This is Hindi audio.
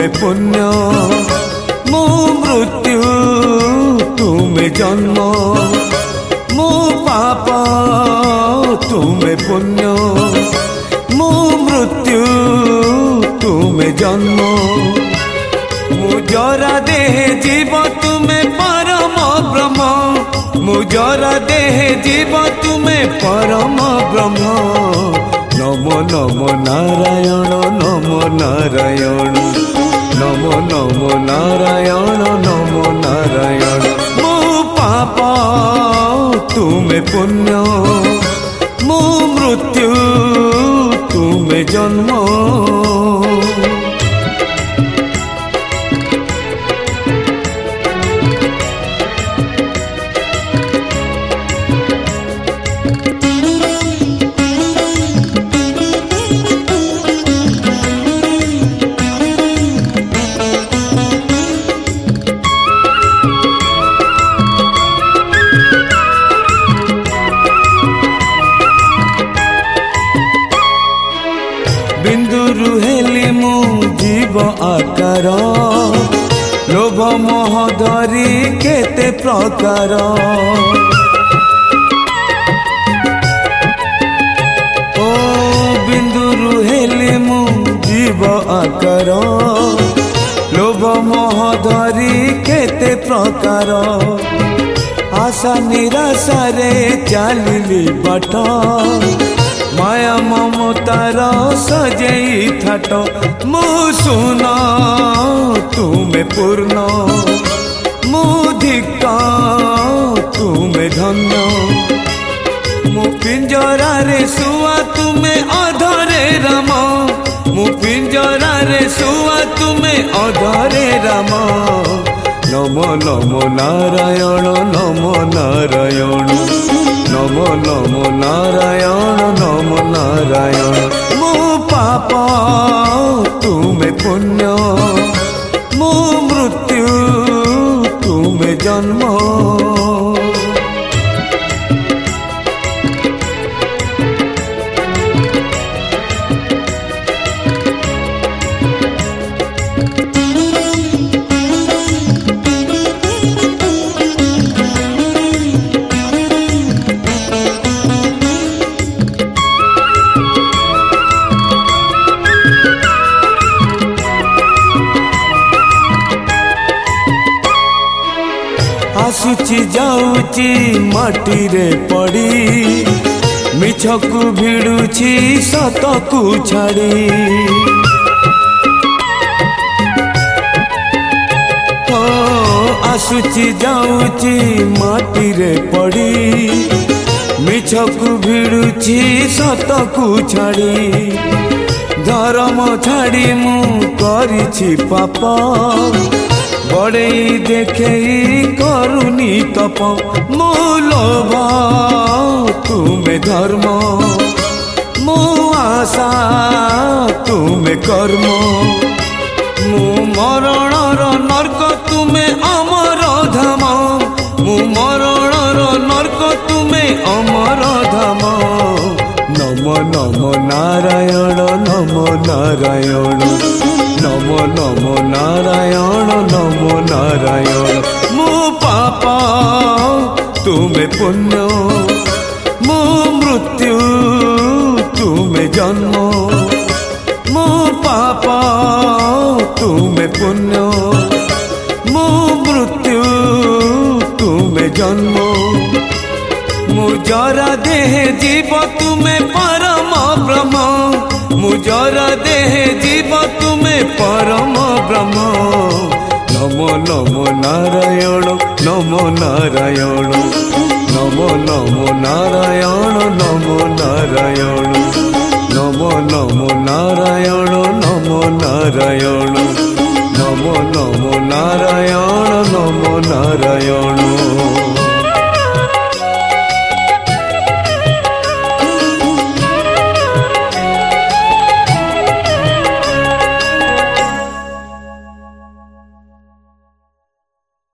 तुमे पुण्य मो मृत्यु तुमे जन्म मो पाप तुमे पुण्य मो मृत्यु तुमे जन्म मुजरा देह जीव तुमे परम ब्रह्म मुजरा देह जीव तुमे परम ब्रह्म नमो नमो नारायण नमो नारायण नमो नमो नारायण नमो नारायण मो पाप तुमे पुण्य मो मृत्यु तुमे जन्म बिंदुरु हेली मु जीव आकार लोभ मोह धरी केते प्रकार ओ बिंदुरु हेली मु जीव आकार लोभ मोह धरी केते प्रकार आशा निराशा रे चलिली बाट माया ममतार सजई थाट मु सुना तुमे पूर्ण मुधिक तुमे धन्य मु पिंजरा रे सुआ तुमे अधरे राम मु पिंजरा रे सुआ तुमे अधरे राम नमो नमो नारायण नमो नारायण नमो नमो नारायण नमो नारायण मो पाप तुमे पुण्य मो मृत्यु तुमे जन्म आसुची जाऊची माटी रे पड़ी मिछकु भिड़ुची सतकु छाड़ी ओ आसुची जाऊची माटी रे पड़ी मिछकु भिड़ुची सतकु छाड़ी धर्म छाड़ी मु करिछि पाप बड़े देखे करुनी तप मो लोभ तुमे धर्म मो आशा तुमे कर्म मु मरणर नर्क तुमे अमर धाम मु मरणर नर्क तुमे अमर धाम नमो नमो नारायण नमो नारायण नमो नमो नारायण नमो नारायण मो पाप तुमे पुण्य मो मृत्यु तुमे जन्म मो पाप तुमे पुण्य मो मृत्यु तुमे जन्म मुजरा देह जीव तुमे परम ब्रह्म मुजरा देह जीव तुमे परम ब्रह्म नमो नमो नारायण नमो नारायण नमो नमो नारायण नमो नारायण नमो नमो नारायण नमो नारायण नमो नमो नारायण नमो नारायण